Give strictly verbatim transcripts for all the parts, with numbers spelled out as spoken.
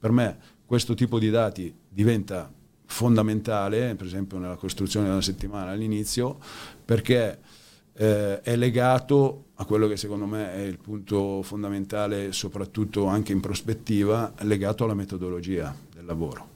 per me questo tipo di dati diventa fondamentale, per esempio nella costruzione della settimana all'inizio, perché eh, è legato a quello che secondo me è il punto fondamentale, soprattutto anche in prospettiva, legato alla metodologia del lavoro.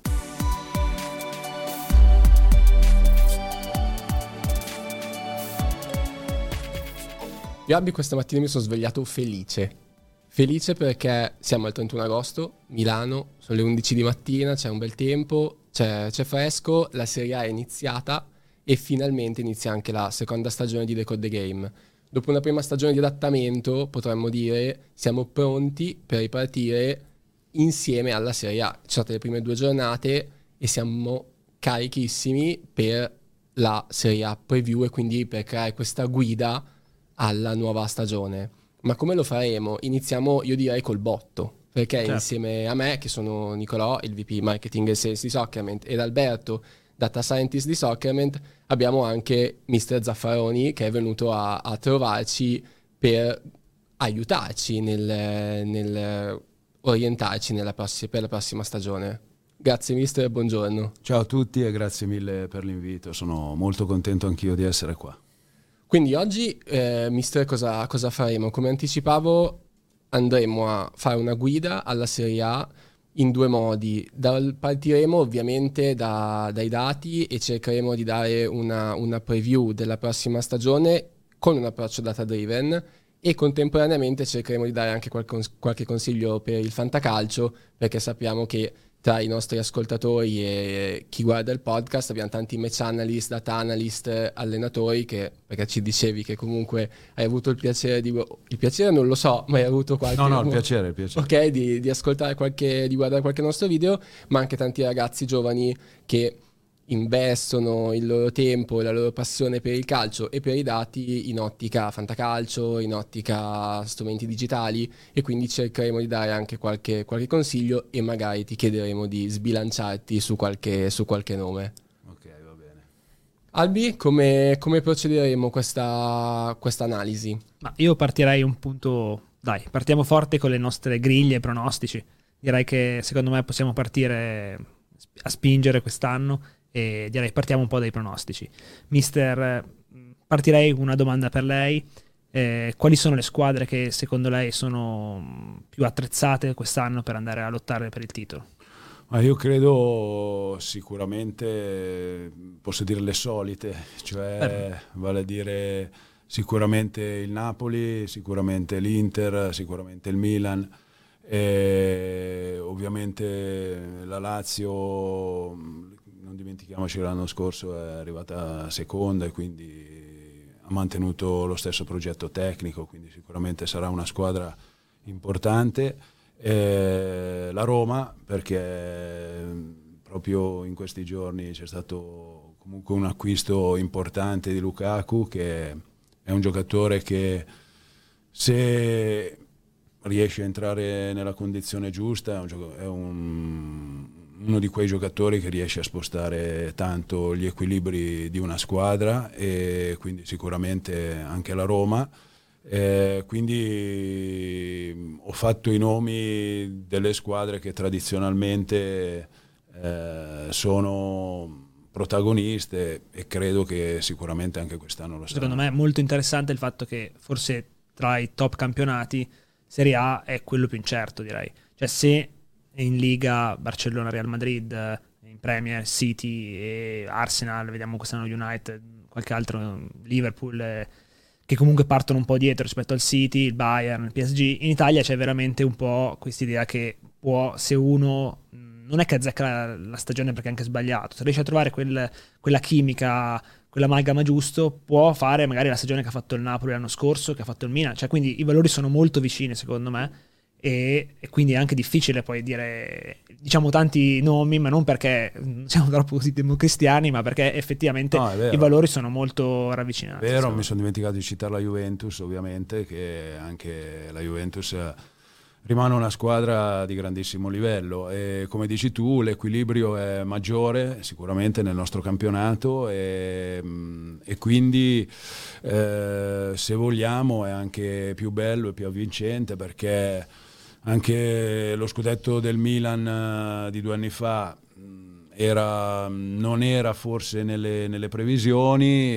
Io Abbi questa mattina mi sono svegliato felice. Felice perché siamo al trentuno agosto, Milano, sono le undici di mattina, c'è un bel tempo, c'è, c'è fresco, la Serie A è iniziata e finalmente inizia anche la seconda stagione di Decode the Game. Dopo una prima stagione di adattamento, potremmo dire, siamo pronti per ripartire insieme alla Serie A. Ci sono state le prime due giornate e siamo carichissimi per la Serie A preview e quindi per creare questa guida alla nuova stagione. Ma come lo faremo? Iniziamo, io direi, col botto, perché certo. Insieme a me, che sono Nicolò, il V P Marketing e Sales di Soccerment, ed Alberto, Data Scientist di Soccerment, abbiamo anche mister Zaffaroni, che è venuto a, a trovarci per aiutarci nel, nel orientarci nella prossi- per la prossima stagione. Grazie mister e buongiorno. Ciao a tutti e grazie mille per l'invito, sono molto contento anch'io di essere qua. Quindi oggi, eh, mister, cosa, cosa faremo? Come anticipavo, andremo a fare una guida alla Serie A in due modi. Dal, partiremo ovviamente da, dai dati e cercheremo di dare una, una preview della prossima stagione con un approccio data driven e contemporaneamente cercheremo di dare anche qualche, qualche consiglio per il fantacalcio, perché sappiamo che tra i nostri ascoltatori e chi guarda il podcast abbiamo tanti match analyst, data analyst, allenatori, che, perché ci dicevi che comunque hai avuto il piacere di il piacere non lo so, ma hai avuto qualche no no il piacere, il piacere. ok di, di ascoltare qualche, di guardare qualche nostro video, ma anche tanti ragazzi giovani che investono il loro tempo e la loro passione per il calcio e per i dati in ottica fantacalcio, in ottica strumenti digitali, e quindi cercheremo di dare anche qualche, qualche consiglio e magari ti chiederemo di sbilanciarti su qualche, su qualche nome. Ok, va bene. Albi, come, come procederemo questa, questa analisi? Ma io partirei un punto, dai, partiamo forte con le nostre griglie e pronostici. Direi che secondo me possiamo partire a spingere quest'anno e direi partiamo un po' dai pronostici. Mister, partirei con una domanda per lei. Eh, quali sono le squadre che secondo lei sono più attrezzate quest'anno per andare a lottare per il titolo? Ma io credo sicuramente, posso dire le solite, cioè eh. vale a dire sicuramente il Napoli, sicuramente l'Inter, sicuramente il Milan, e ovviamente la Lazio, non dimentichiamoci, l'anno scorso è arrivata seconda e quindi ha mantenuto lo stesso progetto tecnico, quindi sicuramente sarà una squadra importante. E la Roma, perché proprio in questi giorni c'è stato comunque un acquisto importante di Lukaku, che è un giocatore che, se riesce a entrare nella condizione giusta, è, un gioco- è un, uno di quei giocatori che riesce a spostare tanto gli equilibri di una squadra, e quindi sicuramente anche la Roma. Eh, quindi ho fatto i nomi delle squadre che tradizionalmente eh, sono protagoniste e credo che sicuramente anche quest'anno lo saranno. Secondo me è molto interessante il fatto che forse tra i top campionati Serie A è quello più incerto, direi. Cioè, se in Liga Barcellona, Real Madrid, in Premier City e Arsenal, vediamo quest'anno United, qualche altro, Liverpool, eh, che comunque partono un po' dietro rispetto al City, il Bayern, il P S G. In Italia c'è veramente un po' questa idea che può, se uno non è che azzecca la, la stagione perché è anche sbagliato, se riesce a trovare quel, quella chimica, quell'amalgama giusto, può fare magari la stagione che ha fatto il Napoli l'anno scorso, che ha fatto il Milan. Cioè, quindi i valori sono molto vicini secondo me, e, e quindi è anche difficile poi dire, diciamo, tanti nomi, ma non perché siamo troppo così democristiani, ma perché effettivamente no, i valori sono molto ravvicinati. È vero, mi sono dimenticato di citare la Juventus, ovviamente, che anche la Juventus rimane una squadra di grandissimo livello, e come dici tu l'equilibrio è maggiore sicuramente nel nostro campionato, e, e quindi eh, se vogliamo è anche più bello e più avvincente, perché anche lo scudetto del Milan uh, di due anni fa Era, non era forse nelle, nelle previsioni,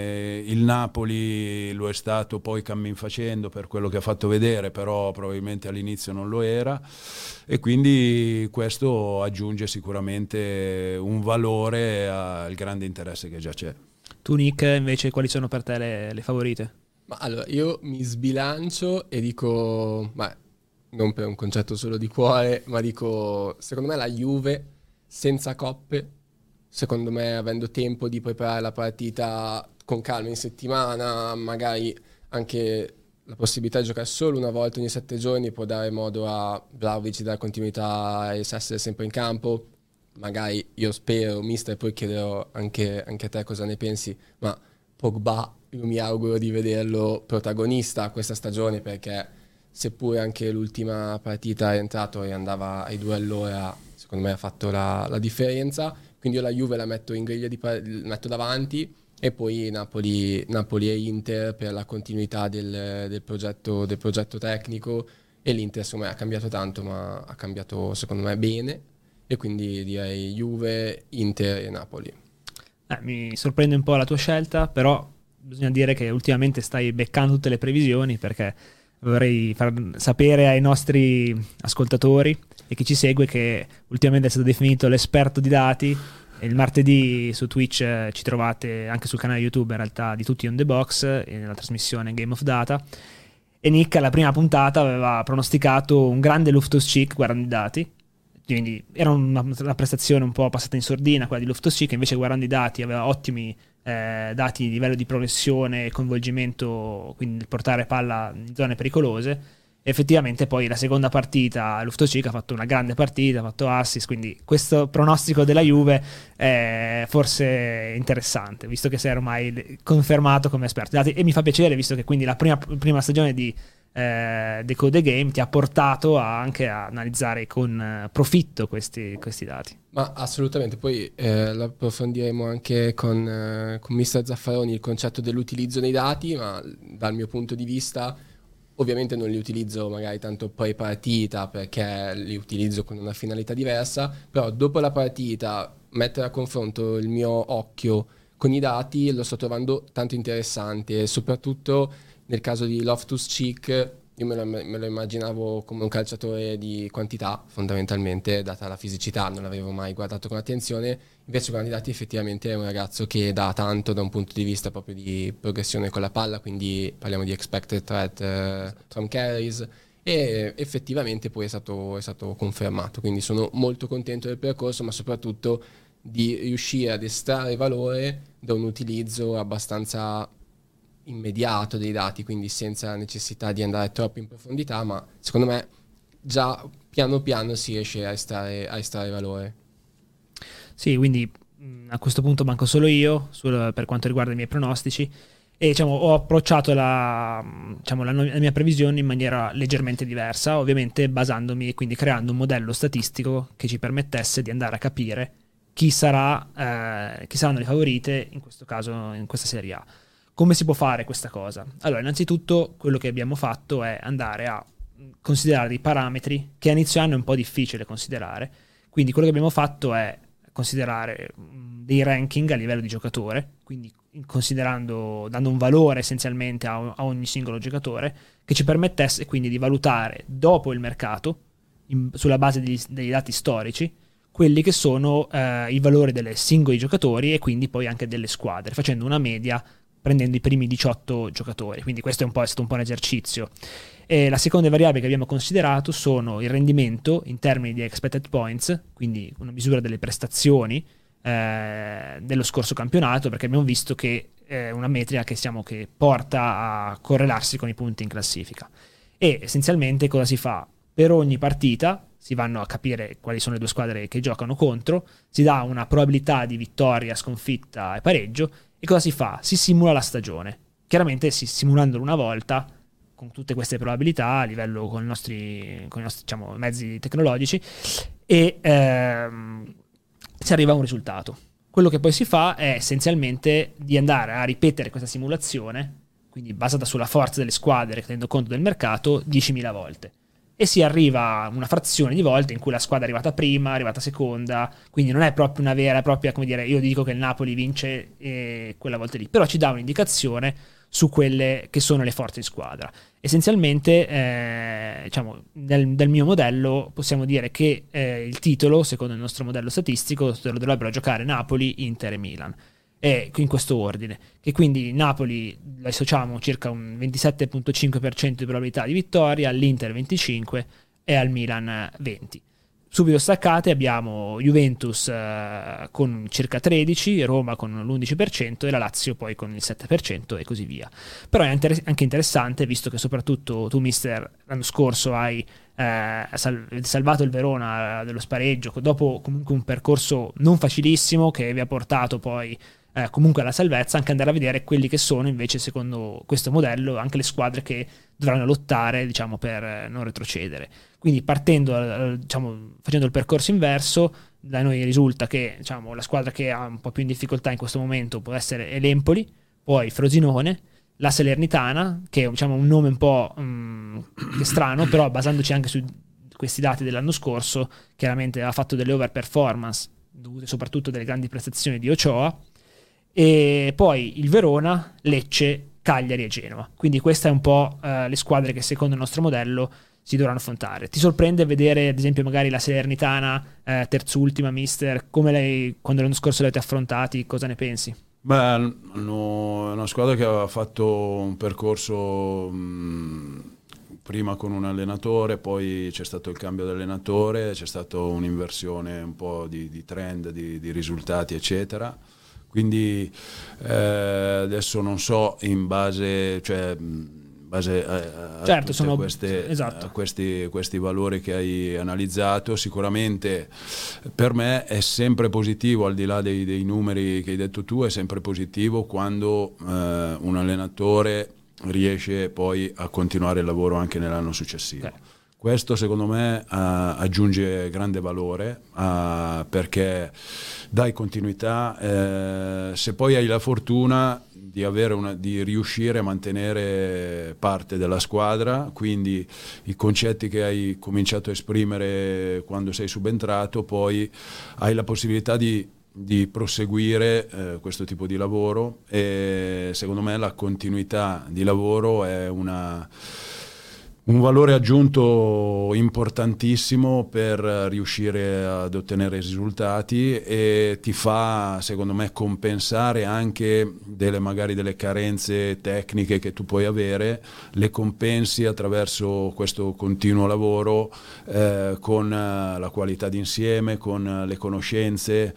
e il Napoli lo è stato poi cammin facendo per quello che ha fatto vedere, però probabilmente all'inizio non lo era, e quindi questo aggiunge sicuramente un valore al grande interesse che già c'è. Tu Nick, invece, quali sono per te le, le favorite? Ma allora, io mi sbilancio e dico, ma non per un concetto solo di cuore, ma dico, secondo me la Juve senza coppe, secondo me avendo tempo di preparare la partita con calma in settimana, magari anche la possibilità di giocare solo una volta ogni sette giorni può dare modo a Vlahovic di dare continuità e essere sempre in campo. Magari io spero, mister, poi chiederò anche, anche a te cosa ne pensi, ma Pogba io mi auguro di vederlo protagonista questa stagione, perché seppure anche l'ultima partita è entrato e andava ai due all'ora, secondo me ha fatto la, la differenza. Quindi io la Juve la metto in griglia di la metto davanti, e poi Napoli, Napoli e Inter per la continuità del, del, progetto, del progetto tecnico, e l'Inter insomma ha cambiato tanto, ma ha cambiato secondo me bene, e quindi direi Juve, Inter e Napoli. Eh, mi sorprende un po' la tua scelta, però bisogna dire che ultimamente stai beccando tutte le previsioni, perché vorrei far sapere ai nostri ascoltatori e chi ci segue che ultimamente è stato definito l'esperto di dati. E il martedì su Twitch eh, ci trovate, anche sul canale YouTube in realtà, di Tutti on the Box, e nella trasmissione Game of Data. E Nick alla prima puntata aveva pronosticato un grande Loftus-Cheek guardando i dati, quindi era una, una prestazione un po' passata in sordina quella di Loftus-Cheek, invece guardando i dati aveva ottimi eh, dati di livello di progressione e coinvolgimento, quindi nel portare palla in zone pericolose. Effettivamente poi la seconda partita Loftus-Cheek ha fatto una grande partita, ha fatto assist, quindi questo pronostico della Juve è forse interessante, visto che sei ormai confermato come esperto. E mi fa piacere, visto che quindi la prima, prima stagione di eh, Decode the Game ti ha portato a anche a analizzare con eh, profitto questi, questi dati. Ma assolutamente, poi eh, lo approfondiremo anche con, eh, con mister Zaffaroni il concetto dell'utilizzo dei dati, ma dal mio punto di vista ovviamente non li utilizzo magari tanto poi partita, perché li utilizzo con una finalità diversa, però dopo la partita mettere a confronto il mio occhio con i dati lo sto trovando tanto interessante, soprattutto nel caso di Loftus-Cheek. Io me lo, me lo immaginavo come un calciatore di quantità, fondamentalmente, data la fisicità, non l'avevo mai guardato con attenzione. Invece con i dati effettivamente è un ragazzo che dà tanto da un punto di vista proprio di progressione con la palla, quindi parliamo di expected threat uh, from carries, e effettivamente poi è stato, è stato confermato. Quindi sono molto contento del percorso, ma soprattutto di riuscire ad estrarre valore da un utilizzo abbastanza immediato dei dati, quindi senza necessità di andare troppo in profondità, ma secondo me già piano piano si riesce a estrarre, a estrarre valore. Sì, quindi a questo punto manco solo io sul, per quanto riguarda i miei pronostici, e diciamo ho approcciato la, diciamo, la, la mia previsione in maniera leggermente diversa, ovviamente basandomi e quindi creando un modello statistico che ci permettesse di andare a capire chi sarà eh, chi saranno le favorite in questo caso in questa Serie A. Come si può fare questa cosa? Allora, innanzitutto quello che abbiamo fatto è andare a considerare dei parametri che a inizio anno è un po' difficile considerare. Quindi quello che abbiamo fatto è considerare dei ranking a livello di giocatore, quindi considerando, dando un valore essenzialmente a, a ogni singolo giocatore, che ci permettesse quindi di valutare dopo il mercato, in, sulla base degli, dei dati storici, quelli che sono eh, i valori dei singoli giocatori e quindi poi anche delle squadre, facendo una media prendendo i primi diciotto giocatori. Quindi questo è, un po', è stato un po' un esercizio. E la seconda variabile che abbiamo considerato sono il rendimento in termini di expected points, quindi una misura delle prestazioni eh, dello scorso campionato, perché abbiamo visto che è una metrica che, siamo, che porta a correlarsi con i punti in classifica. E essenzialmente cosa si fa? Per ogni partita si vanno a capire quali sono le due squadre che giocano contro, si dà una probabilità di vittoria, sconfitta e pareggio. E cosa si fa? Si simula la stagione. Chiaramente si, simulandolo una volta, con tutte queste probabilità, a livello con i nostri, con i nostri diciamo, mezzi tecnologici, e ehm, si arriva a un risultato. Quello che poi si fa è essenzialmente di andare a ripetere questa simulazione, quindi basata sulla forza delle squadre, tenendo conto del mercato, diecimila volte. e si arriva una frazione di volte in cui la squadra è arrivata prima, è arrivata seconda, quindi non è proprio una vera e propria, come dire, io dico che il Napoli vince eh, quella volta lì, però ci dà un'indicazione su quelle che sono le forze di squadra. Essenzialmente, eh, diciamo, nel, nel mio modello possiamo dire che eh, il titolo, secondo il nostro modello statistico, lo dovrebbero giocare Napoli, Inter e Milan, e in questo ordine, che quindi Napoli lo associamo circa un ventisette virgola cinque per cento di probabilità di vittoria, all'Inter venticinque per cento e al Milan venti per cento. Subito staccate abbiamo Juventus eh, con circa tredici per cento, Roma con l'undici per cento e la Lazio poi con il sette per cento e così via. Però è inter- anche interessante, visto che soprattutto tu, mister, l'anno scorso hai eh, sal- salvato il Verona dello spareggio, dopo comunque un percorso non facilissimo che vi ha portato poi Eh, comunque alla salvezza, anche andare a vedere quelli che sono invece, secondo questo modello, anche le squadre che dovranno lottare, diciamo, per non retrocedere. Quindi partendo, eh, diciamo, facendo il percorso inverso, da noi risulta che, diciamo, la squadra che ha un po' più in difficoltà in questo momento può essere l'Empoli, poi Frosinone, la Salernitana, che è, diciamo, un nome un po' mh, strano, però basandoci anche su questi dati dell'anno scorso, chiaramente ha fatto delle overperformance dovute soprattutto delle grandi prestazioni di Ochoa, e poi il Verona, Lecce, Cagliari e Genova. Quindi queste è un po' uh, le squadre che secondo il nostro modello si dovranno affrontare. Ti sorprende vedere ad esempio magari la Salernitana eh, terzultima, mister? Come lei, quando l'anno scorso l'avete affrontati, cosa ne pensi? Beh, no, è una squadra che aveva fatto un percorso mh, prima con un allenatore, poi c'è stato il cambio di allenatore, c'è stata un'inversione un po' di, di trend, di, di risultati eccetera. Quindi eh, adesso non so in base, cioè, in base a, a, certo, sono, queste, esatto. a questi, questi valori che hai analizzato, sicuramente per me è sempre positivo, al di là dei, dei numeri che hai detto tu, è sempre positivo quando eh, un allenatore riesce poi a continuare il lavoro anche nell'anno successivo. Okay. Questo secondo me uh, aggiunge grande valore uh, perché dai continuità, eh, se poi hai la fortuna di, avere una, di riuscire a mantenere parte della squadra, quindi i concetti che hai cominciato a esprimere quando sei subentrato, poi hai la possibilità di, di proseguire eh, questo tipo di lavoro, e secondo me la continuità di lavoro è una... un valore aggiunto importantissimo per riuscire ad ottenere risultati, e ti fa, secondo me, compensare anche delle magari delle carenze tecniche che tu puoi avere, le compensi attraverso questo continuo lavoro eh, con la qualità d'insieme, con le conoscenze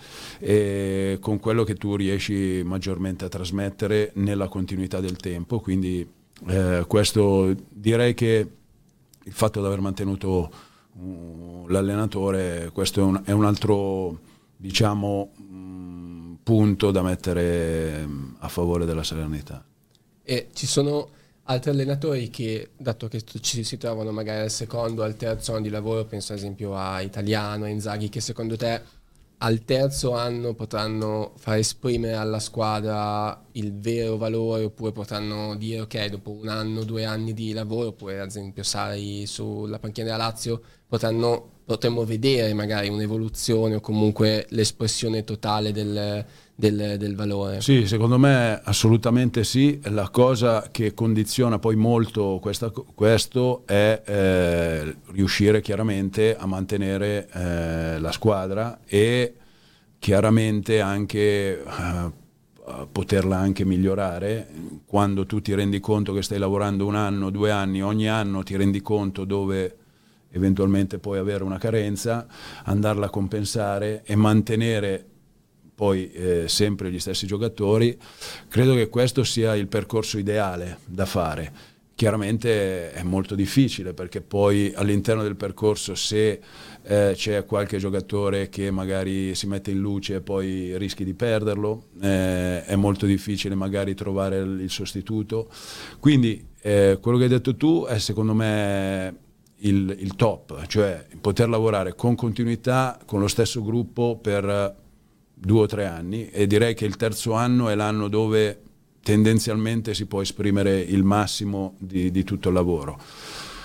e con quello che tu riesci maggiormente a trasmettere nella continuità del tempo. Quindi Eh, questo direi che il fatto di aver mantenuto uh, l'allenatore, questo è un, è un altro, diciamo, mh, punto da mettere a favore della Salernità. E ci sono altri allenatori che, dato che ci si trovano magari al secondo o al terzo anno di lavoro, penso ad esempio a Italiano, a Inzaghi, che secondo te al terzo anno potranno far esprimere alla squadra il vero valore, oppure potranno dire ok, dopo un anno, due anni di lavoro, oppure ad esempio Sarri sulla panchina della Lazio, potranno, potremmo vedere magari un'evoluzione o comunque l'espressione totale del, del, del valore? Sì, secondo me assolutamente sì. La cosa che condiziona poi molto questa, questo è eh, riuscire chiaramente a mantenere eh, la squadra e chiaramente anche eh, poterla anche migliorare. Quando tu ti rendi conto che stai lavorando un anno, due anni, ogni anno ti rendi conto dove eventualmente puoi avere una carenza, andarla a compensare e mantenere poi eh, sempre gli stessi giocatori. Credo che questo sia il percorso ideale da fare. Chiaramente è molto difficile, perché poi all'interno del percorso, se eh, c'è qualche giocatore che magari si mette in luce e poi rischi di perderlo, eh, è molto difficile magari trovare il, il sostituto. Quindi eh, quello che hai detto tu è secondo me il, il top, cioè poter lavorare con continuità con lo stesso gruppo per due o tre anni, e direi che il terzo anno è l'anno dove tendenzialmente si può esprimere il massimo di, di tutto il lavoro.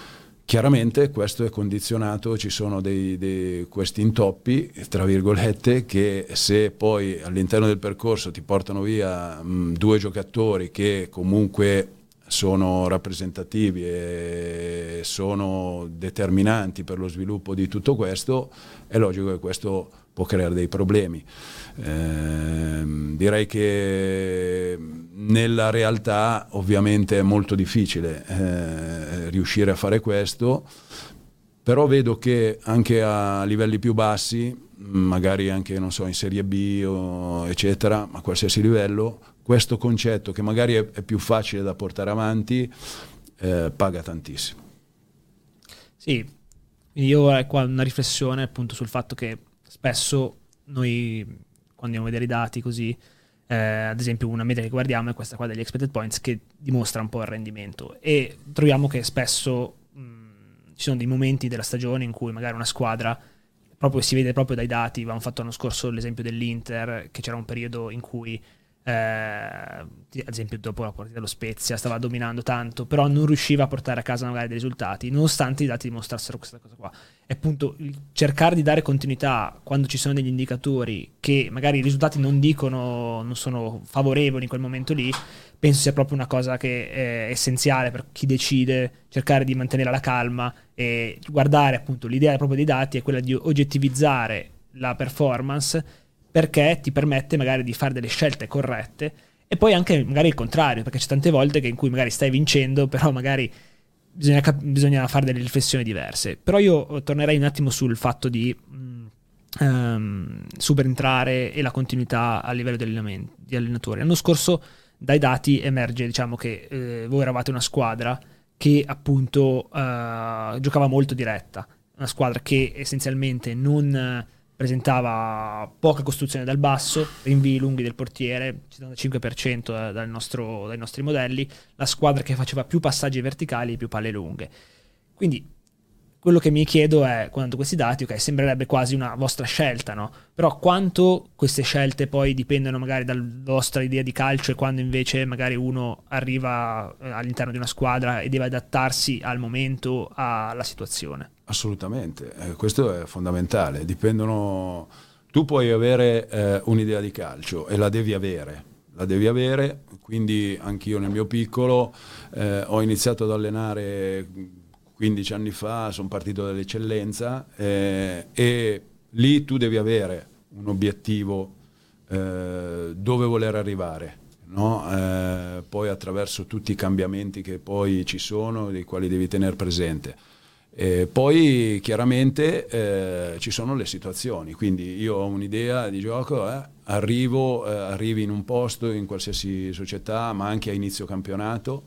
chiaramente questo è condizionato, ci sono dei, dei, questi intoppi, tra virgolette, che se poi all'interno del percorso ti portano via mh, due giocatori che comunque sono rappresentativi e sono determinanti per lo sviluppo di tutto questo, è logico che questo può creare dei problemi. Eh, direi che nella realtà ovviamente è molto difficile eh, riuscire a fare questo, però vedo che anche a livelli più bassi, magari anche non so in Serie B o eccetera, ma a qualsiasi livello, questo concetto che magari è, è più facile da portare avanti eh, paga tantissimo. Sì, io ho qua una riflessione appunto sul fatto che spesso noi quando andiamo a vedere i dati così, eh, ad esempio una media che guardiamo è questa qua degli expected points che dimostra un po' il rendimento, e troviamo che spesso mh, ci sono dei momenti della stagione in cui magari una squadra, proprio si vede proprio dai dati, avevamo fatto l'anno scorso l'esempio dell'Inter, che c'era un periodo in cui eh, ad esempio dopo la partita dello Spezia stava dominando tanto, però non riusciva a portare a casa magari dei risultati nonostante i dati dimostrassero questa cosa qua. E appunto cercare di dare continuità quando ci sono degli indicatori che magari i risultati non dicono, non sono favorevoli in quel momento lì, penso sia proprio una cosa che è essenziale per chi decide, cercare di mantenere la calma e guardare appunto l'idea proprio dei dati è quella di oggettivizzare la performance, perché ti permette magari di fare delle scelte corrette, e poi anche magari il contrario, perché c'è tante volte che in cui magari stai vincendo, però magari bisogna, cap- bisogna fare delle riflessioni diverse. Però io tornerei un attimo sul fatto di mh, um, subentrare e la continuità a livello di, di allenatori. L'anno scorso dai dati emerge, diciamo, che eh, voi eravate una squadra che appunto uh, giocava molto diretta, una squadra che essenzialmente non presentava poca costruzione dal basso, rinvii lunghi del portiere, settantacinque per cento dal nostro, dai nostri modelli, la squadra che faceva più passaggi verticali e più palle lunghe. Quindi quello che mi chiedo è, guardando questi dati, ok, sembrerebbe quasi una vostra scelta, no? Però quanto queste scelte poi dipendono magari dalla vostra idea di calcio, e quando invece magari uno arriva all'interno di una squadra e deve adattarsi al momento, alla situazione? Assolutamente, eh, questo è fondamentale. Dipendono. Tu puoi avere eh, un'idea di calcio e la devi avere, la devi avere. Quindi anch'io nel mio piccolo eh, ho iniziato ad allenare quindici anni fa, sono partito dall'eccellenza eh, e lì tu devi avere un obiettivo eh, dove voler arrivare, no? Eh, poi attraverso tutti i cambiamenti che poi ci sono, dei quali devi tenere presente. E poi chiaramente eh, ci sono le situazioni, quindi io ho un'idea di gioco, eh, arrivo, eh, arrivi in un posto, in qualsiasi società, ma anche a inizio campionato,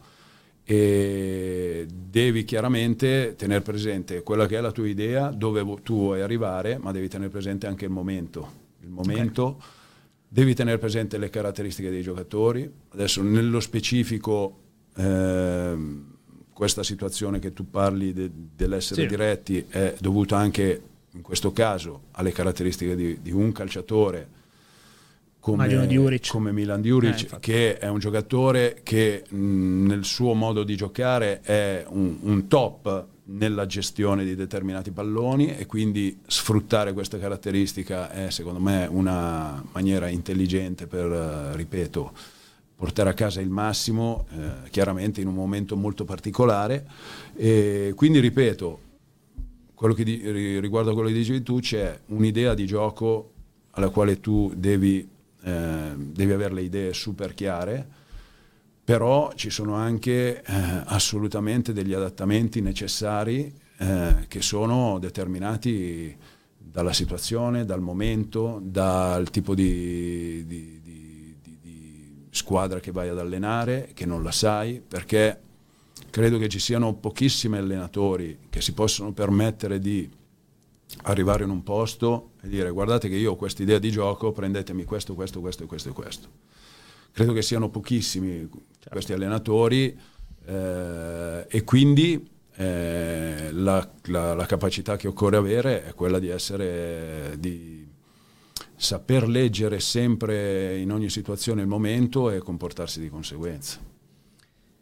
e devi chiaramente tenere presente quella che è la tua idea, dove tu vuoi arrivare, ma devi tenere presente anche il momento. Il momento, okay. Devi tenere presente le caratteristiche dei giocatori. Adesso nello specifico eh, questa situazione che tu parli de, dell'essere sì. diretti è dovuta anche in questo caso alle caratteristiche di, di un calciatore come, come Milan Djuric, eh, che è un giocatore che mh, nel suo modo di giocare è un, un top nella gestione di determinati palloni, e quindi sfruttare questa caratteristica è secondo me una maniera intelligente per, ripeto, portare a casa il massimo, eh, chiaramente in un momento molto particolare. E quindi ripeto, quello che di, riguardo a quello che dicevi tu, c'è un'idea di gioco alla quale tu devi Eh, devi avere le idee super chiare, però ci sono anche eh, assolutamente degli adattamenti necessari eh, che sono determinati dalla situazione, dal momento, dal tipo di, di, di, di, di squadra che vai ad allenare, che non la sai, perché credo che ci siano pochissimi allenatori che si possono permettere di arrivare in un posto e dire: guardate che io ho questa idea di gioco, prendetemi questo, questo, questo e questo e questo. Credo che siano pochissimi certo. questi allenatori eh, e quindi eh, la, la, la capacità che occorre avere è quella di essere, di saper leggere sempre in ogni situazione il momento e comportarsi di conseguenza.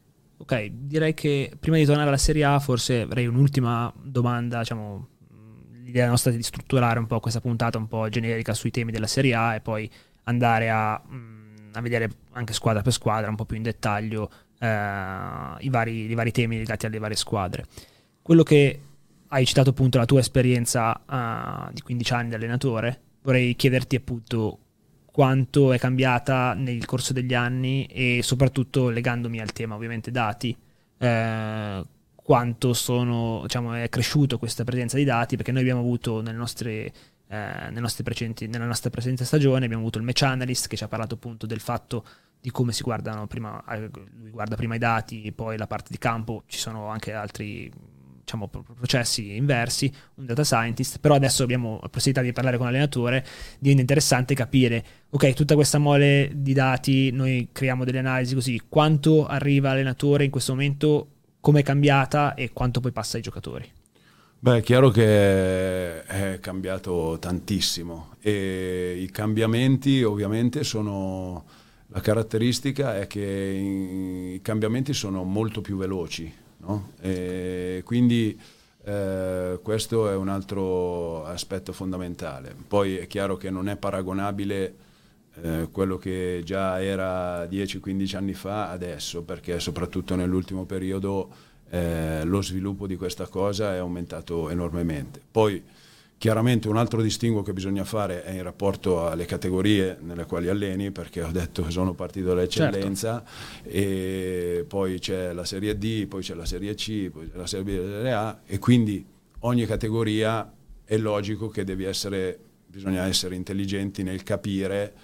Ok, direi che prima di tornare alla Serie A forse avrei un'ultima domanda, diciamo, l'idea nostra è di strutturare un po' questa puntata un po' generica sui temi della Serie A e poi andare a, a vedere anche squadra per squadra un po' più in dettaglio eh, i, vari, i vari temi legati alle varie squadre. Quello che hai citato appunto la tua esperienza uh, di quindici anni da allenatore, vorrei chiederti appunto quanto è cambiata nel corso degli anni e soprattutto legandomi al tema ovviamente dati, eh, quanto sono, diciamo, è cresciuto questa presenza di dati, perché noi abbiamo avuto nelle nostre, eh, nelle nostre precedenti, nella nostra presente stagione abbiamo avuto il match analyst che ci ha parlato appunto del fatto di come si guardano prima, lui guarda prima i dati, poi la parte di campo, ci sono anche altri, diciamo, processi inversi, un data scientist, però adesso abbiamo la possibilità di parlare con l'allenatore, diventa interessante capire, ok, tutta questa mole di dati, noi creiamo delle analisi così, quanto arriva l'allenatore in questo momento, come è cambiata e quanto poi passa ai giocatori? Beh, è chiaro che è cambiato tantissimo e i cambiamenti ovviamente sono, la caratteristica è che i cambiamenti sono molto più veloci, no? E quindi eh, questo è un altro aspetto fondamentale. Poi è chiaro che non è paragonabile eh, quello che già era dieci quindici anni fa adesso, perché soprattutto nell'ultimo periodo eh, lo sviluppo di questa cosa è aumentato enormemente. Poi chiaramente un altro distinguo che bisogna fare è in rapporto alle categorie nelle quali alleni, perché ho detto che sono partito dall'eccellenza, certo. E poi c'è la Serie D, poi c'è la Serie C, poi c'è la Serie B e la Serie A, e quindi ogni categoria è logico che devi essere, bisogna essere intelligenti nel capire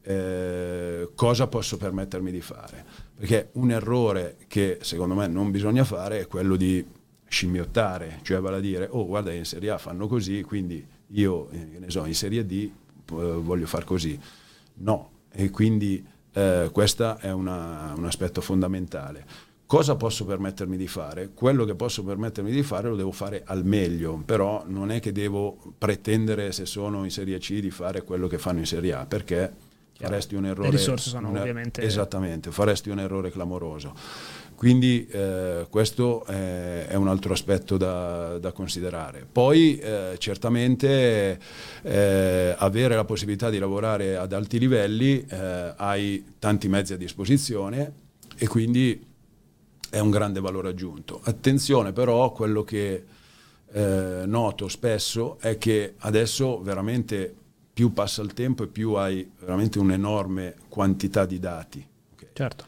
eh, cosa posso permettermi di fare, perché un errore che secondo me non bisogna fare è quello di scimmiottare, cioè vale a dire, oh guarda in Serie A fanno così, quindi io eh, ne so, in Serie D eh, voglio far così. No, e quindi eh, questo è una, un aspetto fondamentale. Cosa posso permettermi di fare? Quello che posso permettermi di fare lo devo fare al meglio, però non è che devo pretendere, se sono in Serie C, di fare quello che fanno in Serie A, perché Chiaro. faresti un errore. Le risorse sono un, ovviamente... Esattamente, faresti un errore clamoroso. Quindi eh, questo è, è un altro aspetto da, da considerare. Poi eh, certamente eh, avere la possibilità di lavorare ad alti livelli, eh, hai tanti mezzi a disposizione e quindi è un grande valore aggiunto. Attenzione però, quello che eh, noto spesso è che adesso veramente più passa il tempo e più hai veramente un'enorme quantità di dati. Okay. Certo.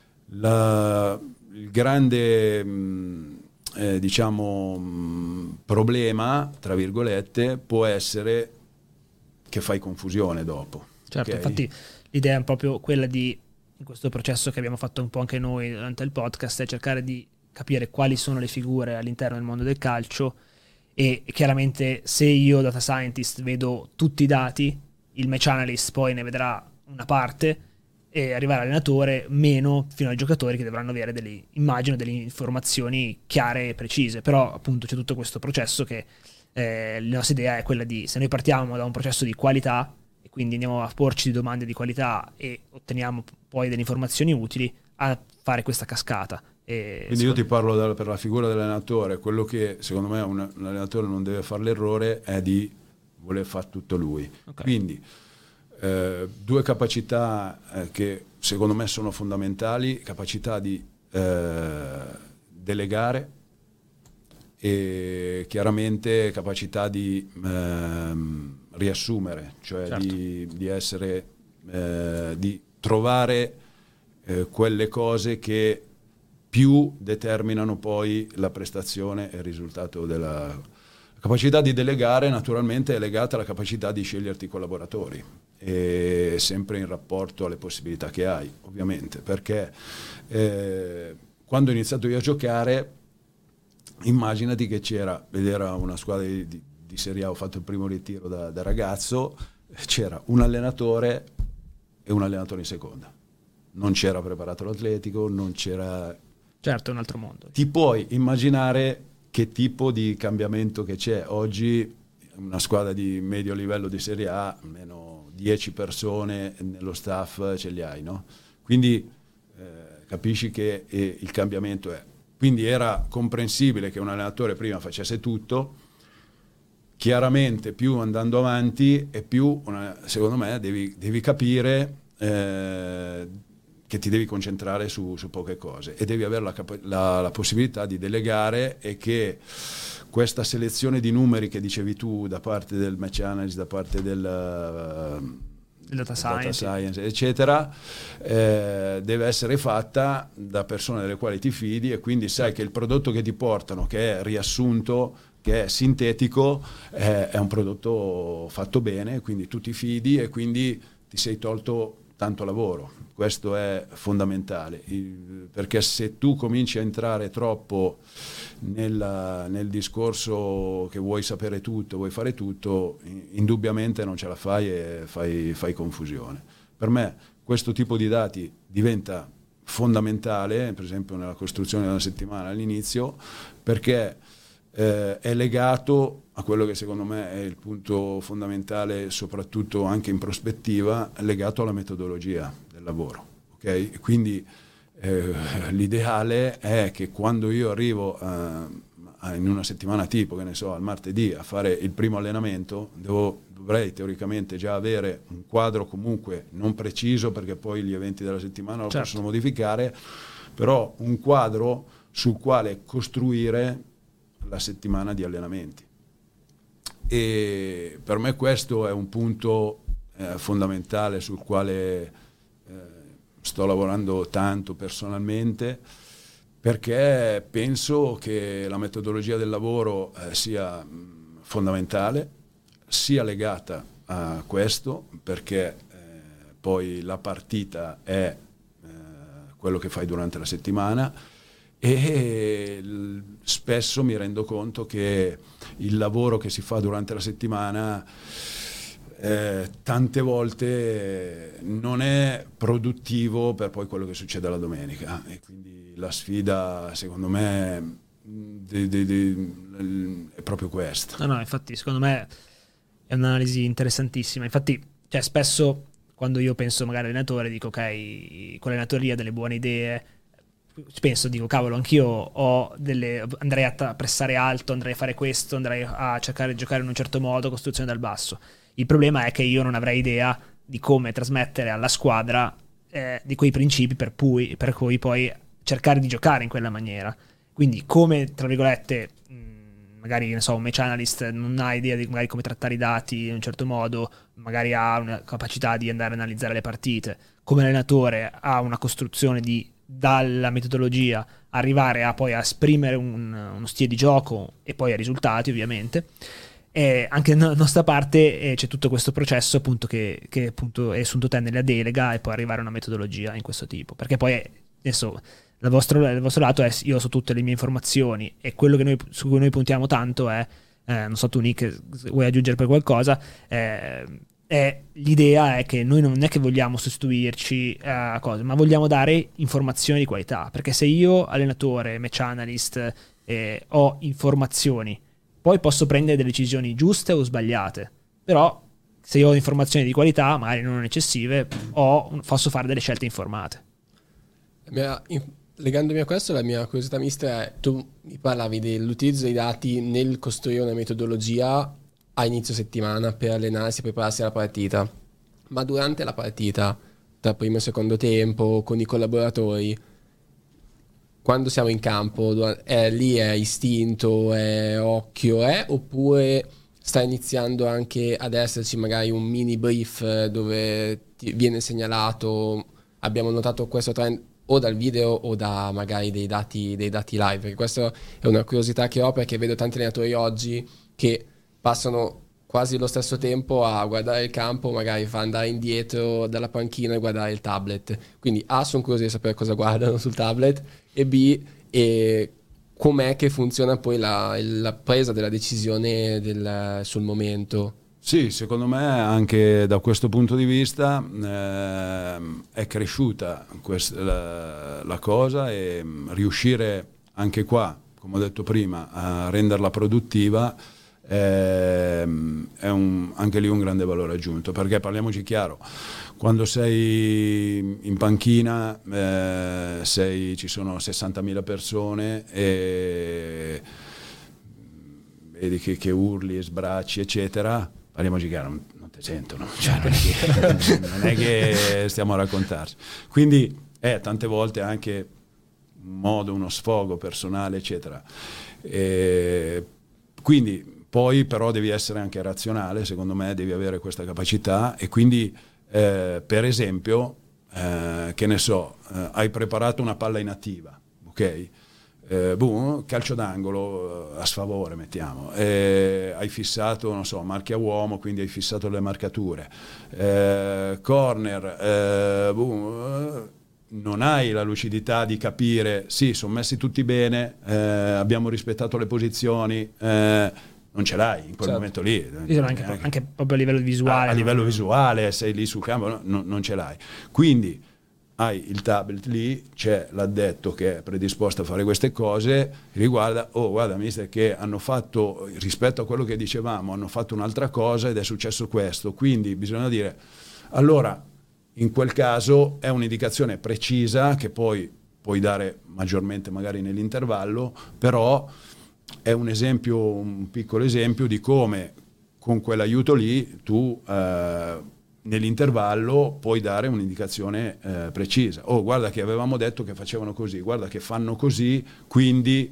La, il grande mh, eh, diciamo mh, problema, tra virgolette, può essere che fai confusione dopo. Certo, okay? Infatti l'idea è proprio quella di, in questo processo che abbiamo fatto un po' anche noi durante il podcast, è cercare di capire quali sono le figure all'interno del mondo del calcio, e chiaramente se io data scientist vedo tutti i dati, il match analyst poi ne vedrà una parte, e arrivare all'allenatore meno fino ai giocatori che dovranno avere delle, immagino, delle informazioni chiare e precise. Però appunto c'è tutto questo processo che eh, la nostra idea è quella di, se noi partiamo da un processo di qualità e quindi andiamo a porci domande di qualità e otteniamo poi delle informazioni utili, a fare questa cascata. E quindi io ti parlo da, per la figura dell'allenatore. Quello che secondo me un, un allenatore non deve fare l'errore è di voler fare tutto lui. Okay. Quindi Eh, due capacità eh, che secondo me sono fondamentali: capacità di eh, delegare e chiaramente capacità di eh, riassumere, cioè certo. di, di essere eh, di trovare eh, quelle cose che più determinano poi la prestazione e il risultato della... La capacità di delegare naturalmente è legata alla capacità di sceglierti i collaboratori, e sempre in rapporto alle possibilità che hai, ovviamente, perché eh, quando ho iniziato io a giocare, immaginati che c'era, ed era una squadra di, di, di Serie A, ho fatto il primo ritiro da, da ragazzo, c'era un allenatore e un allenatore in seconda, non c'era preparato l'atletico, non c'era... Certo, è un altro mondo. Ti puoi immaginare che tipo di cambiamento che c'è oggi. Una squadra di medio livello di Serie A, almeno dieci persone nello staff ce li hai, no? Quindi eh, capisci che eh, il cambiamento è. Quindi era comprensibile che un allenatore prima facesse tutto, chiaramente più andando avanti e più, una, secondo me, devi, devi capire eh, che ti devi concentrare su, su poche cose e devi avere la, la, la possibilità di delegare, e che questa selezione di numeri che dicevi tu da parte del match analyst, da parte del, uh, data, science. data science, eccetera, eh, deve essere fatta da persone delle quali ti fidi, e quindi sai che il prodotto che ti portano, che è riassunto, che è sintetico, eh, è un prodotto fatto bene, quindi tu ti fidi e quindi ti sei tolto tanto lavoro. Questo è fondamentale, perché se tu cominci a entrare troppo nel, nel discorso che vuoi sapere tutto, vuoi fare tutto, indubbiamente non ce la fai e fai, fai confusione. Per me questo tipo di dati diventa fondamentale, per esempio nella costruzione della settimana all'inizio, perché eh, è legato a quello che secondo me è il punto fondamentale, soprattutto anche in prospettiva, legato alla metodologia del lavoro. Okay? Quindi eh, l'ideale è che quando io arrivo a, a, in una settimana tipo, che ne so, al martedì, a fare il primo allenamento, devo, dovrei teoricamente già avere un quadro comunque non preciso, perché poi gli eventi della settimana lo certo. possono modificare, però un quadro sul quale costruire la settimana di allenamenti. E per me questo è un punto eh, fondamentale sul quale eh, sto lavorando tanto personalmente, perché penso che la metodologia del lavoro eh, sia mh, fondamentale, sia legata a questo, perché eh, poi la partita è eh, quello che fai durante la settimana, e spesso mi rendo conto che il lavoro che si fa durante la settimana eh, tante volte non è produttivo per poi quello che succede la domenica, e quindi la sfida secondo me di, di, di, è proprio questa. No, no, infatti secondo me è un'analisi interessantissima. Infatti, cioè, spesso quando io penso magari all'allenatore dico ok, quell'allenatore lì ha delle buone idee, penso, dico cavolo, anch'io ho delle, andrei a pressare alto, andrei a fare questo, andrei a cercare di giocare in un certo modo, costruzione dal basso. Il problema è che io non avrei idea di come trasmettere alla squadra eh, di quei principi per cui, per cui poi cercare di giocare in quella maniera. Quindi come, tra virgolette, mh, magari ne so, un match analyst non ha idea di magari come trattare i dati in un certo modo, magari ha una capacità di andare a analizzare le partite, come allenatore ha una costruzione di dalla metodologia arrivare a poi a esprimere un, uno stile di gioco e poi ai risultati, ovviamente. E anche da nostra parte eh, c'è tutto questo processo appunto che, che appunto è assunto te nella delega, e poi arrivare a una metodologia in questo tipo, perché poi adesso il vostro, il vostro lato è io so tutte le mie informazioni, e quello che noi, su cui noi puntiamo tanto è eh, non so tu Nick vuoi aggiungere per qualcosa, eh, è, l'idea è che noi non è che vogliamo sostituirci a cose, ma vogliamo dare informazioni di qualità, perché se io allenatore, match analyst eh, ho informazioni, poi posso prendere delle decisioni giuste o sbagliate, però se io ho informazioni di qualità, magari non eccessive, o posso fare delle scelte informate. Mia, in, legandomi a questo, la mia curiosità mista è, tu mi parlavi dell'utilizzo dei dati nel costruire una metodologia a inizio settimana per allenarsi e prepararsi alla partita, ma durante la partita, tra primo e secondo tempo, con i collaboratori, quando siamo in campo, è lì è istinto, è occhio, è, oppure sta iniziando anche ad esserci magari un mini brief dove ti viene segnalato, abbiamo notato questo trend o dal video o da magari dei dati, dei dati live, perché questa è una curiosità che ho, perché vedo tanti allenatori oggi che passano quasi lo stesso tempo a guardare il campo, magari fa andare indietro dalla panchina e guardare il tablet. Quindi A, sono curioso di sapere cosa guardano sul tablet, e B, e com'è che funziona poi la, la presa della decisione del, sul momento. Sì, secondo me anche da questo punto di vista eh, è cresciuta questa, la, la cosa, e riuscire anche qua, come ho detto prima, a renderla produttiva ehm, è un, anche lì un grande valore aggiunto, perché parliamoci chiaro, quando sei in panchina eh, sei, ci sono sessantamila persone e vedi che, che urli e sbracci eccetera, parliamoci chiaro, non, non ti sentono, cioè, non, è che, non è che stiamo a raccontarci, quindi è tante volte anche un modo, uno sfogo personale eccetera, e quindi poi però devi essere anche razionale, secondo me devi avere questa capacità, e quindi eh, per esempio eh, che ne so, eh, hai preparato una palla inattiva, ok? Eh, boom, calcio d'angolo a sfavore mettiamo, eh, hai fissato, non so, marchia uomo, quindi hai fissato le marcature, eh, corner, eh, boom, non hai la lucidità di capire, sì, sono messi tutti bene, eh, abbiamo rispettato le posizioni, eh, non ce l'hai in quel certo. momento lì. Anche, anche, anche proprio a livello visuale. A, a livello visuale, sei lì sul campo, no, no, non ce l'hai. Quindi hai il tablet lì, c'è l'addetto che è predisposto a fare queste cose, riguarda, oh guarda mister che hanno fatto, rispetto a quello che dicevamo, hanno fatto un'altra cosa ed è successo questo, quindi bisogna dire, allora in quel caso è un'indicazione precisa che poi puoi dare maggiormente magari nell'intervallo, però è un esempio, un piccolo esempio di come con quell'aiuto lì tu eh, nell'intervallo puoi dare un'indicazione eh, precisa. Oh, guarda che avevamo detto che facevano così, guarda che fanno così, quindi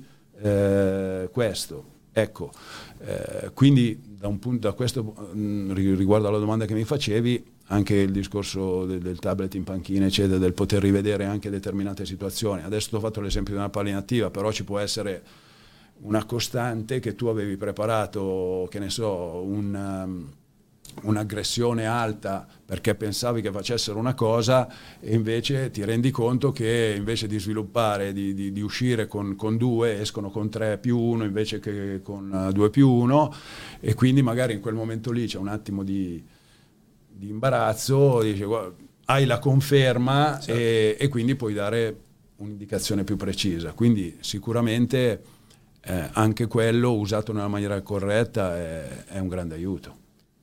eh, questo. Ecco, eh, quindi da un punto, da questo mh, riguardo alla domanda che mi facevi, anche il discorso del, del tablet in panchina, eccetera, del poter rivedere anche determinate situazioni. Adesso ti ho fatto l'esempio di una palla inattiva, però ci può essere una costante che tu avevi preparato, che ne so, un... Um, un'aggressione alta perché pensavi che facessero una cosa e invece ti rendi conto che invece di sviluppare, di, di, di uscire con, con due, escono con tre più uno invece che con due più uno, e quindi magari in quel momento lì c'è un attimo di, di imbarazzo, dice, guarda, hai la conferma certo. e, e quindi puoi dare un'indicazione più precisa, quindi sicuramente eh, anche quello usato nella maniera corretta è, è un grande aiuto.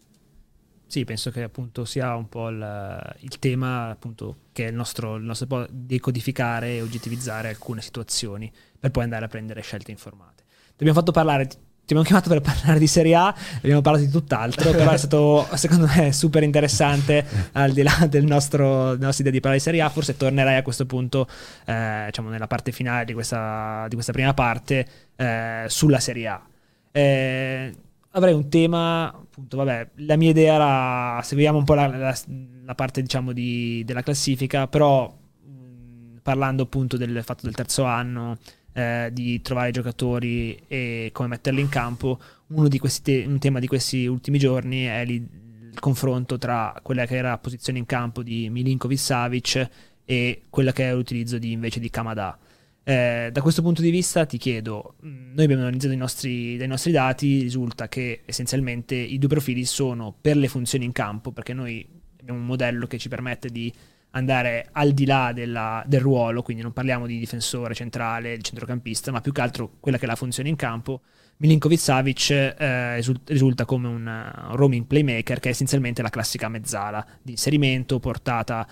Sì, penso che appunto sia un po' il, il tema appunto che è il nostro, il nostro po' decodificare e oggettivizzare alcune situazioni per poi andare a prendere scelte informate. Ti abbiamo fatto parlare, ti abbiamo chiamato per parlare di Serie A, abbiamo parlato di tutt'altro, però è stato secondo me super interessante al di là del nostro, della nostra idea di parlare di Serie A. Forse tornerai a questo punto, eh, diciamo nella parte finale di questa, di questa prima parte, eh, sulla Serie A. Eh, Avrei un tema, appunto, vabbè, la mia idea era, seguiamo un po' la, la, la parte, diciamo, di, della classifica, però mh, parlando appunto del fatto del terzo anno, eh, di trovare i giocatori e come metterli in campo, uno di questi te- un tema di questi ultimi giorni è li, il confronto tra quella che era la posizione in campo di Milinkovic-Savic e quella che è l'utilizzo di, invece di Kamada. Eh, da questo punto di vista ti chiedo, noi abbiamo analizzato i nostri, dai nostri dati, risulta che essenzialmente i due profili sono per le funzioni in campo, perché noi abbiamo un modello che ci permette di andare al di là della, del ruolo, quindi non parliamo di difensore centrale, di centrocampista, ma più che altro quella che è la funzione in campo. Milinkovic-Savic eh, risulta come un roaming playmaker, che è essenzialmente la classica mezzala di inserimento portata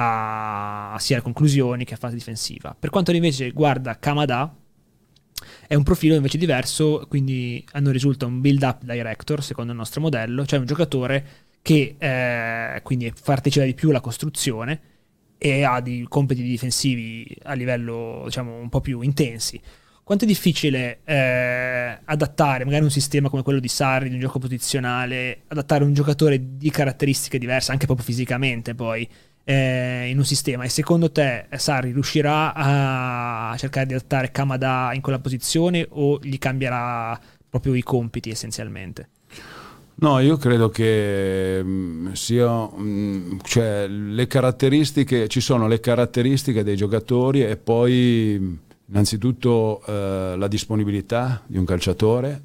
a sia a conclusioni che a fase difensiva. Per quanto invece riguarda Kamada, è un profilo invece diverso, quindi a noi risulta un build up director secondo il nostro modello, cioè un giocatore che eh, quindi partecipa di più alla costruzione e ha dei compiti difensivi a livello, diciamo, un po' più intensi. Quanto è difficile eh, adattare magari un sistema come quello di Sarri, di un gioco posizionale, adattare un giocatore di caratteristiche diverse anche proprio fisicamente poi eh, in un sistema, e secondo te Sarri riuscirà a cercare di adattare Kamada in quella posizione o gli cambierà proprio i compiti essenzialmente? No, io credo che mh, sia, mh, cioè le caratteristiche, ci sono le caratteristiche dei giocatori e poi innanzitutto eh, la disponibilità di un calciatore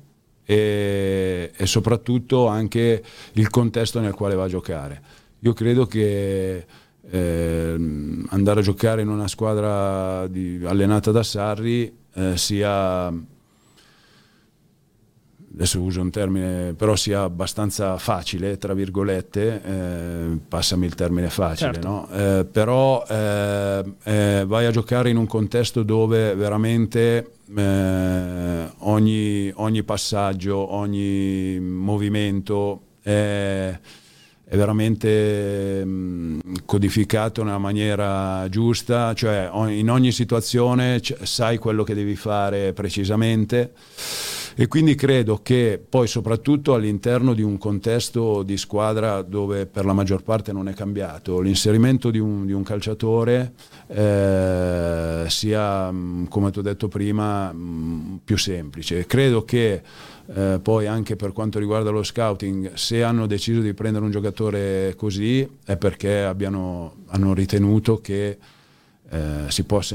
e, e soprattutto anche il contesto nel quale va a giocare. Io credo che eh, andare a giocare in una squadra di, allenata da Sarri eh, sia adesso uso un termine, però sia abbastanza facile, tra virgolette, eh, passami il termine facile, certo. no? Eh, però eh, eh, vai a giocare in un contesto dove veramente eh, ogni, ogni passaggio, ogni movimento è, è veramente mh, codificato nella maniera giusta, cioè in ogni situazione c- sai quello che devi fare precisamente. E quindi credo che poi soprattutto all'interno di un contesto di squadra dove per la maggior parte non è cambiato, l'inserimento di un, di un calciatore eh, sia, come ti ho detto prima, più semplice. Credo che eh, poi anche per quanto riguarda lo scouting, se hanno deciso di prendere un giocatore così è perché abbiano, hanno ritenuto che Eh, si possa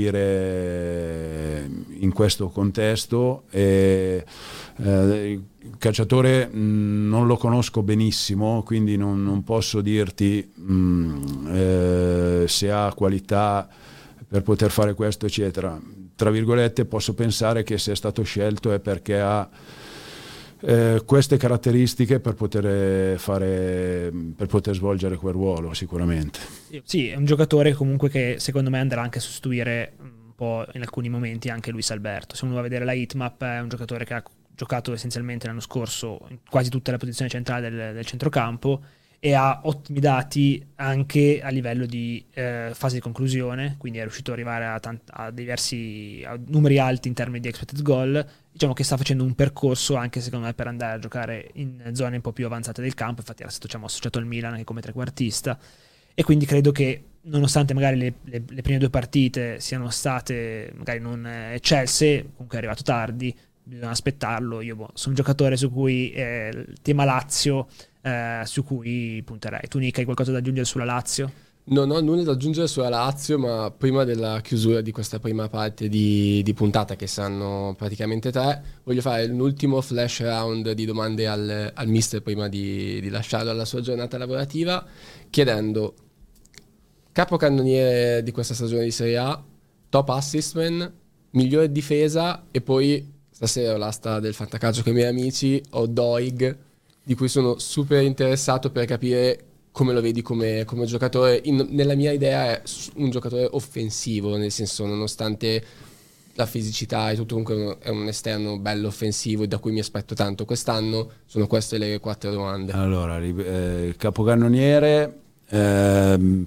inserire in questo contesto. E, eh, il calciatore mh, non lo conosco benissimo, quindi non, non posso dirti mh, eh, se ha qualità per poter fare questo eccetera. Tra virgolette posso pensare che se è stato scelto è perché ha Eh, queste caratteristiche per poter fare, per poter svolgere quel ruolo sicuramente. Sì, è un giocatore comunque che secondo me andrà anche a sostituire un po' in alcuni momenti anche Luis Alberto. Se uno va a vedere la heatmap, è un giocatore che ha giocato essenzialmente l'anno scorso in quasi tutte le posizioni centrali del, del centrocampo e ha ottimi dati anche a livello di eh, fase di conclusione, quindi è riuscito ad arrivare a, tant- a diversi a numeri alti in termini di expected goal. Diciamo che sta facendo un percorso anche secondo me per andare a giocare in zone un po' più avanzate del campo, infatti era stato diciamo, associato al Milan anche come trequartista, e quindi credo che nonostante magari le, le, le prime due partite siano state magari non eccelse, comunque è arrivato tardi, bisogna aspettarlo. Io boh, sono un giocatore su cui eh, il tema Lazio eh, su cui punterei. Tu Nick hai qualcosa da aggiungere sulla Lazio? Non ho nulla da aggiungere sulla Lazio, ma prima della chiusura di questa prima parte di, di puntata, che saranno praticamente tre, voglio fare un ultimo flash round di domande al, al mister prima di, di lasciarlo alla sua giornata lavorativa, chiedendo capocannoniere di questa stagione di Serie A, top assist man, migliore difesa, e poi stasera l'asta del fantacalcio con i miei amici ho Doig, di cui sono super interessato per capire come lo vedi come, come giocatore. In, nella mia idea è un giocatore offensivo, nel senso, nonostante la fisicità e tutto, comunque è un esterno bello offensivo da cui mi aspetto tanto quest'anno. Sono queste le quattro domande. Allora, eh, capocannoniere ehm,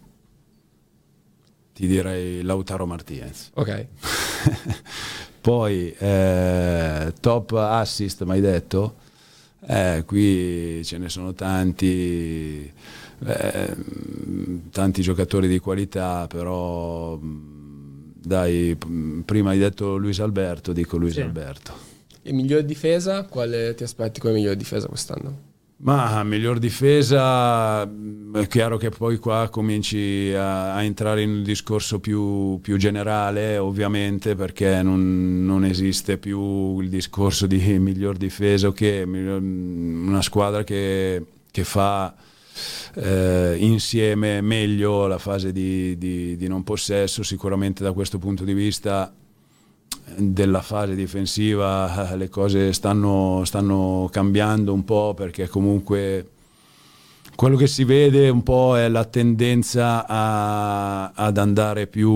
ti direi Lautaro Martinez. Ok. Poi eh, top assist, mi hai detto? Eh, qui ce ne sono tanti, eh, tanti giocatori di qualità, però dai, prima hai detto Luis Alberto, dico Luis sì. Alberto. E miglior difesa? Quale ti aspetti come miglior difesa quest'anno? Ma miglior difesa, è chiaro che poi qua cominci a, a entrare in un discorso più, più generale, ovviamente, perché non, non esiste più il discorso di miglior difesa, che una squadra che, che fa eh, insieme meglio la fase di, di, di non possesso. Sicuramente da questo punto di vista della fase difensiva le cose stanno, stanno cambiando un po', perché comunque quello che si vede un po' è la tendenza a, ad andare più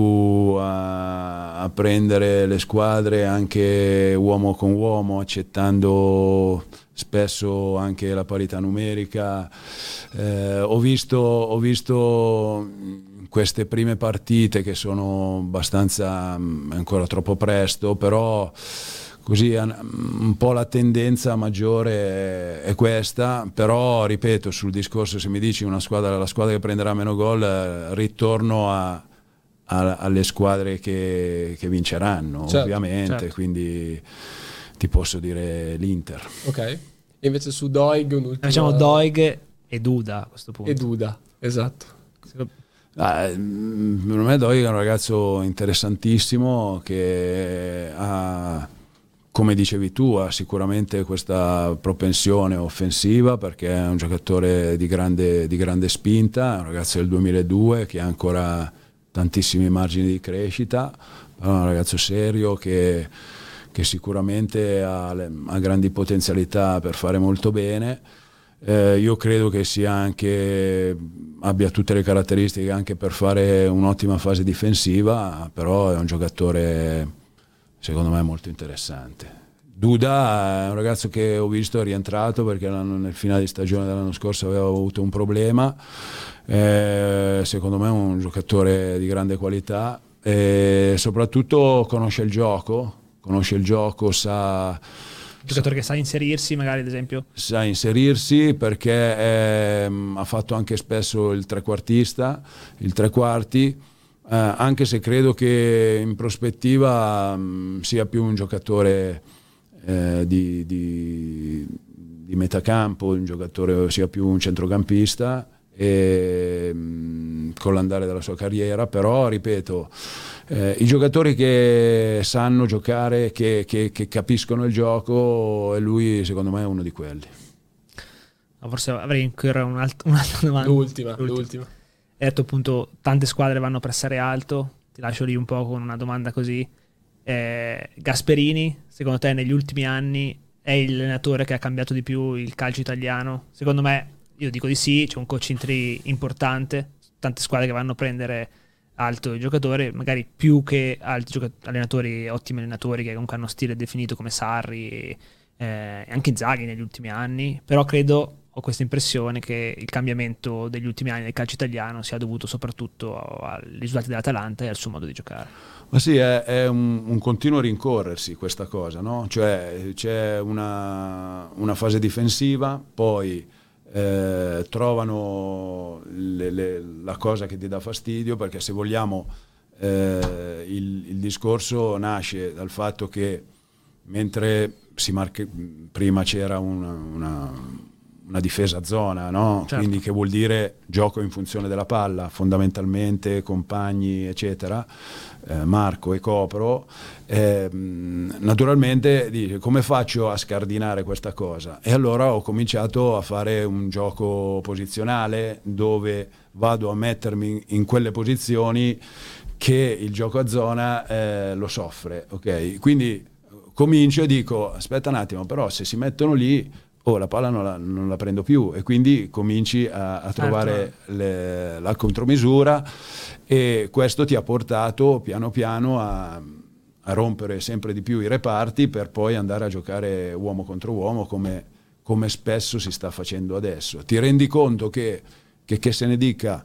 a, a prendere le squadre anche uomo con uomo, accettando spesso anche la parità numerica. Eh, ho visto, ho visto queste prime partite che sono abbastanza, ancora troppo presto, però così un po' la tendenza maggiore è questa. Però ripeto, sul discorso, se mi dici una squadra, la squadra che prenderà meno gol, ritorno a, a, alle squadre che, che vinceranno, certo, ovviamente, certo. Quindi ti posso dire l'Inter. Ok. E invece su Doig un ultimo... Facciamo Doig e Duda a questo punto. E Duda, esatto. Ah, per me Doig è un ragazzo interessantissimo che ha, come dicevi tu, ha sicuramente questa propensione offensiva, perché è un giocatore di grande, di grande spinta, è un ragazzo del duemiladue che ha ancora tantissimi margini di crescita, però è un ragazzo serio che, che sicuramente ha, le, ha grandi potenzialità per fare molto bene. Eh, io credo che sia anche, abbia tutte le caratteristiche anche per fare un'ottima fase difensiva, però è un giocatore secondo me molto interessante. Duda è un ragazzo che ho visto è rientrato perché nel finale di stagione dell'anno scorso aveva avuto un problema, eh, secondo me è un giocatore di grande qualità e soprattutto conosce il gioco, conosce il gioco, sa... Giocatore che sa inserirsi magari, ad esempio? Sa inserirsi perché è, ha fatto anche spesso il trequartista, il tre quarti, eh, anche se credo che in prospettiva mh, sia più un giocatore eh, di, di, di metacampo, un giocatore sia più un centrocampista e, mh, con l'andare della sua carriera, però ripeto, Eh, i giocatori che sanno giocare, che, che, che capiscono il gioco, e lui secondo me è uno di quelli. Forse avrei ancora un'altra, un'altra domanda. L'ultima, l'ultima. l'ultima. Hai detto appunto tante squadre vanno a pressare alto, ti lascio lì un po' con una domanda così. Eh, Gasperini, secondo te negli ultimi anni è l'allenatore che ha cambiato di più il calcio italiano? Secondo me, io dico di sì, c'è un coaching tree importante, tante squadre che vanno a prendere alto il giocatore, magari più che altri giocatori, allenatori, ottimi allenatori che comunque hanno stile definito come Sarri e eh, anche Inzaghi negli ultimi anni, però credo, ho questa impressione che il cambiamento degli ultimi anni del calcio italiano sia dovuto soprattutto ai risultati dell'Atalanta e al suo modo di giocare. Ma sì, è, è un, un continuo rincorrersi questa cosa, no? Cioè c'è una, una fase difensiva, poi Eh, trovano le, le, la cosa che ti dà fastidio, perché se vogliamo eh, il, il discorso nasce dal fatto che mentre si marca, prima c'era una, una, una difesa a zona, no? Certo. Quindi che vuol dire gioco in funzione della palla fondamentalmente, compagni eccetera, eh, marco e copro, eh, naturalmente dice come faccio a scardinare questa cosa, e allora ho cominciato a fare un gioco posizionale dove vado a mettermi in quelle posizioni che il gioco a zona eh, lo soffre, ok? Quindi comincio e dico aspetta un attimo, però se si mettono lì oh, la palla non la, non la prendo più, e quindi cominci a, a trovare le, la contromisura, e questo ti ha portato piano piano a, a rompere sempre di più i reparti per poi andare a giocare uomo contro uomo come, come spesso si sta facendo adesso. Ti rendi conto che che, che se ne dica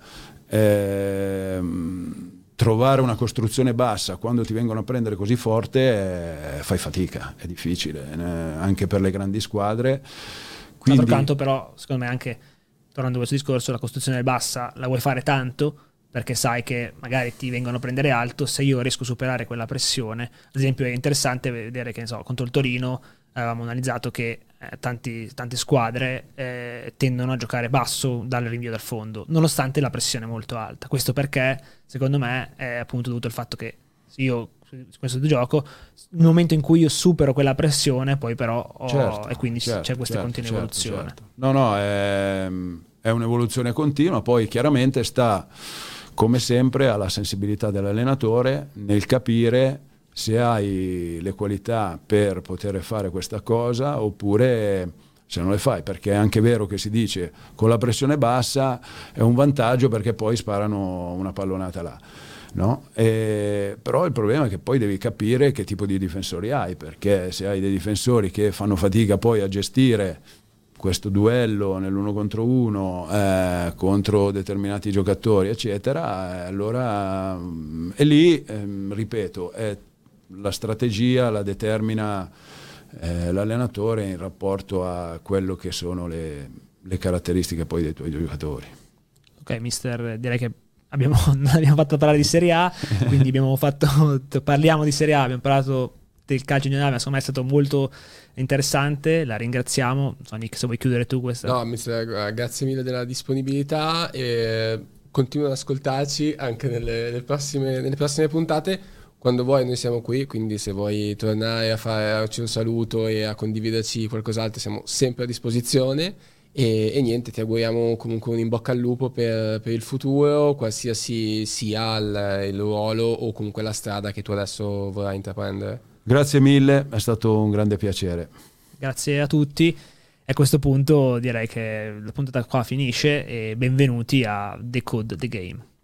ehm, trovare una costruzione bassa quando ti vengono a prendere così forte eh, fai fatica, è difficile eh, anche per le grandi squadre. Quindi... D'altro canto però secondo me anche, tornando a questo discorso, la costruzione bassa la vuoi fare tanto perché sai che magari ti vengono a prendere alto. Se io riesco a superare quella pressione, ad esempio è interessante vedere che ne so, contro il Torino avevamo analizzato che eh, tanti, tante squadre eh, tendono a giocare basso dal rinvio dal fondo nonostante la pressione molto alta. Questo perché secondo me è appunto dovuto al fatto che io su questo gioco nel momento in cui io supero quella pressione poi però ho, certo, e quindi certo, c'è questa certo, continua certo, evoluzione. certo. No no è, è un'evoluzione continua, poi chiaramente sta come sempre alla sensibilità dell'allenatore nel capire se hai le qualità per poter fare questa cosa oppure se non le fai, perché è anche vero che si dice con la pressione bassa è un vantaggio perché poi sparano una pallonata là, no? E, però il problema è che poi devi capire che tipo di difensori hai, perché se hai dei difensori che fanno fatica poi a gestire questo duello nell'uno contro uno eh, contro determinati giocatori eccetera, eh, allora e lì ehm, ripeto è la strategia la determina eh, l'allenatore in rapporto a quello che sono le, le caratteristiche poi dei tuoi giocatori. Ok mister, direi che abbiamo, non abbiamo fatto parlare di Serie A, quindi abbiamo fatto parliamo di Serie A, abbiamo parlato del calcio in generale, secondo me è stato molto interessante, la ringraziamo. Non so, Nick, se vuoi chiudere tu questa. No, mister, grazie mille della disponibilità e continua ad ascoltarci anche nelle, nelle, prossime, nelle prossime puntate. Quando vuoi noi siamo qui, quindi se vuoi tornare a farci un saluto e a condividerci qualcos'altro siamo sempre a disposizione e, e niente, ti auguriamo comunque un in bocca al lupo per, per il futuro, qualsiasi sia il, il ruolo o comunque la strada che tu adesso vorrai intraprendere. Grazie mille, è stato un grande piacere. Grazie a tutti. E a questo punto direi che la puntata qua finisce e benvenuti a Decode the Game.